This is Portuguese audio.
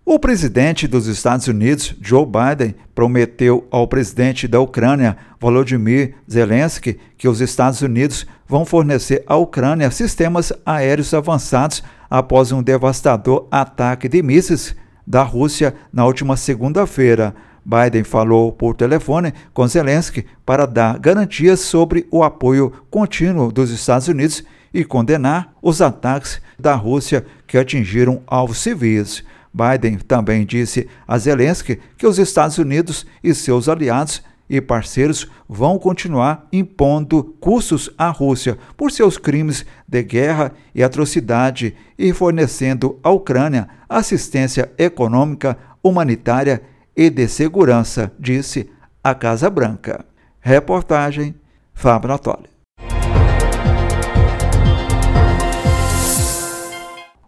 O presidente dos Estados Unidos, Joe Biden, prometeu ao presidente da Ucrânia, Volodymyr Zelensky, que os Estados Unidos vão fornecer à Ucrânia sistemas aéreos avançados após um devastador ataque de mísseis da Rússia na última segunda-feira. Biden falou por telefone com Zelensky para dar garantias sobre o apoio contínuo dos Estados Unidos e condenar os ataques da Rússia que atingiram alvos civis. Biden também disse a Zelensky que os Estados Unidos e seus aliados e parceiros vão continuar impondo custos à Rússia por seus crimes de guerra e atrocidade e fornecendo à Ucrânia assistência econômica, humanitária e de segurança, disse a Casa Branca. Reportagem Fábio Natoli.